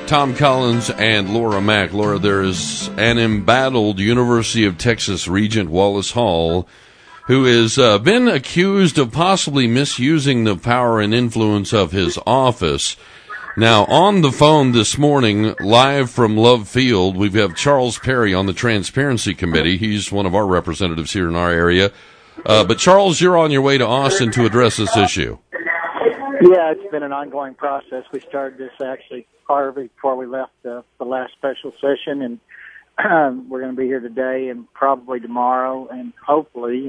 Tom Collins and Laura Mack. Laura, there is an embattled University of Texas Regent Wallace Hall who has been accused of possibly misusing the power and influence of his office. Now, on the phone this morning, live from Love Field, we have Charles Perry on the Transparency Committee. He's one of our representatives here in our area. But Charles, you're on your way to Austin to address this issue. Yeah, it's been an ongoing process. We started this actually before we left the last special session, and we're going to be here today and probably tomorrow, and hopefully,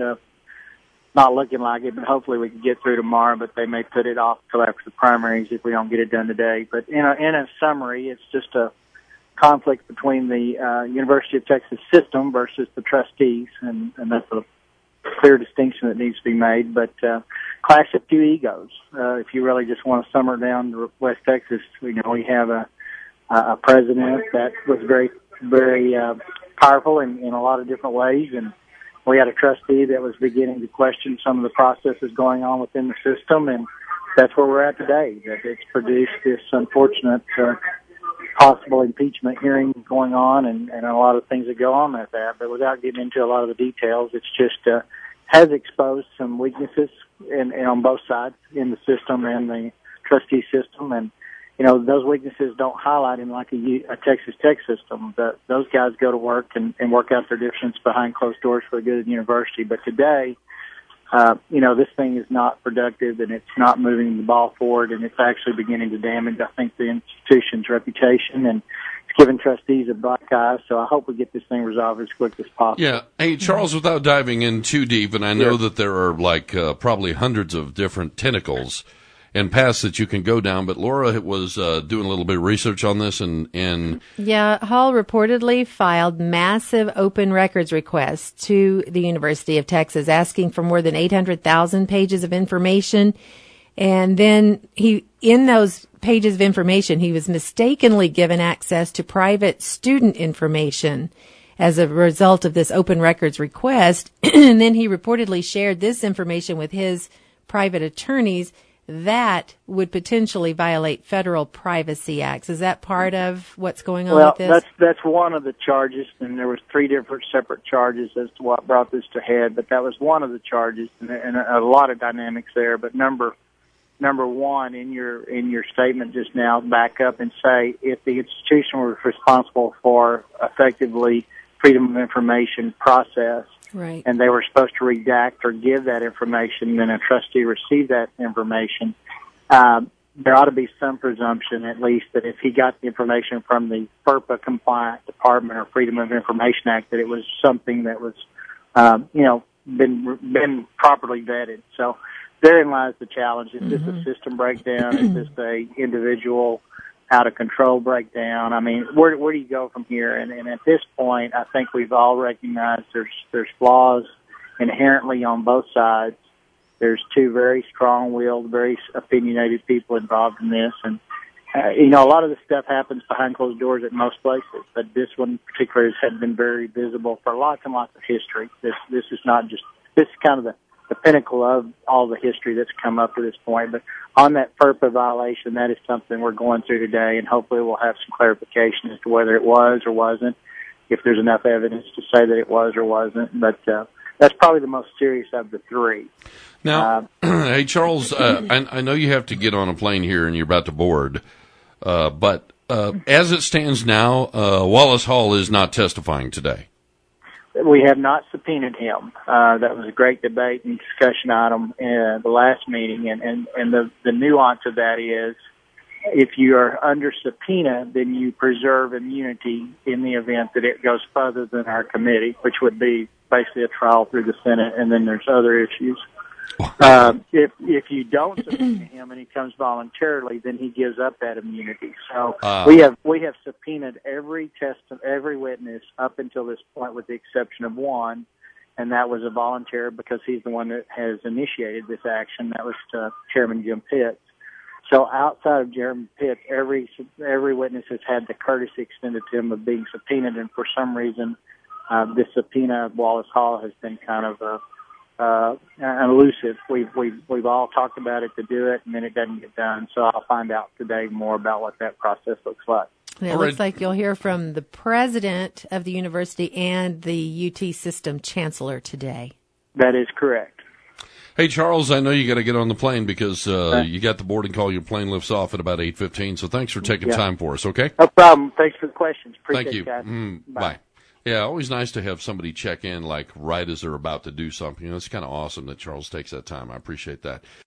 not looking like it, but hopefully we can get through tomorrow, but they may put it off till after the primaries if we don't get it done today. But in a summary, it's just a conflict between the University of Texas system versus the trustees, and that's a clear distinction that needs to be made. But clash of two egos. If you really just want to sum it down to West Texas, we have a president that was very, very powerful in a lot of different ways, and we had a trustee that was beginning to question some of the processes going on within the system, and that's where we're at today. That it's produced this unfortunate possible impeachment hearing going on, and a lot of things that go on with that. But without getting into a lot of the details, it's just has exposed some weaknesses and on both sides in the system and the trustee system, and those weaknesses don't highlight in like a Texas Tech system. Those guys go to work and work out their difference behind closed doors for the good of the university. But today, this thing is not productive, and it's not moving the ball forward, and it's actually beginning to damage, I think, the institution's reputation, and it's giving trustees a black eye. So I hope we get this thing resolved as quick as possible. Yeah. Hey, Charles, without diving in too deep, and I know that there are probably hundreds of different tentacles and paths that you can go down, but Laura was doing a little bit of research on this, and yeah, Hall reportedly filed massive open records requests to the University of Texas, asking for more than 800,000 pages of information, and then in those pages of information, he was mistakenly given access to private student information as a result of this open records request, and then he reportedly shared this information with his private attorneys. That would potentially violate federal privacy acts. Is that part of what's going on with this? Well, that's one of the charges, and there was 3 different separate charges as to what brought this to head. But that was one of the charges, and a lot of dynamics there. But number one in your statement just now, back up and say if the institution was responsible for effectively freedom of information process. Right. And they were supposed to redact or give that information, then a trustee received that information. There ought to be some presumption, at least, that if he got the information from the FERPA-compliant Department or Freedom of Information Act, that it was something that was, been properly vetted. So therein lies the challenge. Is this a system breakdown? Is this a individual out-of-control breakdown? I mean, where do you go from here? And at this point, I think we've all recognized there's flaws inherently on both sides. There's 2 very strong-willed, very opinionated people involved in this. And, a lot of this stuff happens behind closed doors at most places, but this one particularly has been very visible for lots and lots of history. This is not just, this is kind of the pinnacle of all the history that's come up to this point. But on that FERPA violation, that is something we're going through today, and hopefully we'll have some clarification as to whether it was or wasn't, if there's enough evidence to say that it was or wasn't. But that's probably the most serious of the 3. Now, hey, Charles, I know you have to get on a plane here and you're about to board, but as it stands now, Wallace Hall is not testifying today. We have not subpoenaed him. That was a great debate and discussion item in the last meeting, and the nuance of that is if you are under subpoena, then you preserve immunity in the event that it goes further than our committee, which would be basically a trial through the Senate, and then there's other issues. If you don't subpoena him and he comes voluntarily, then he gives up that immunity. So we have subpoenaed every witness up until this point, with the exception of one, and that was a volunteer because he's the one that has initiated this action. That was Chairman Jim Pitts. So outside of Chairman Pitts, every witness has had the courtesy extended to him of being subpoenaed, and for some reason, this subpoena of Wallace Hall has been kind of elusive. We've all talked about it to do it, and then it doesn't get done. So I'll find out today more about what that process looks like. And it All looks right. like you'll hear from the president of the university and the UT system chancellor today. That is correct. Hey, Charles, I know you got to get on the plane because you got the boarding call. Your plane lifts off at about 8:15, so thanks for taking time for us, okay? No problem. Thanks for the questions. Appreciate Thank you. it, guys. Bye. Yeah, always nice to have somebody check in, like, right as they're about to do something. It's kind of awesome that Charles takes that time. I appreciate that.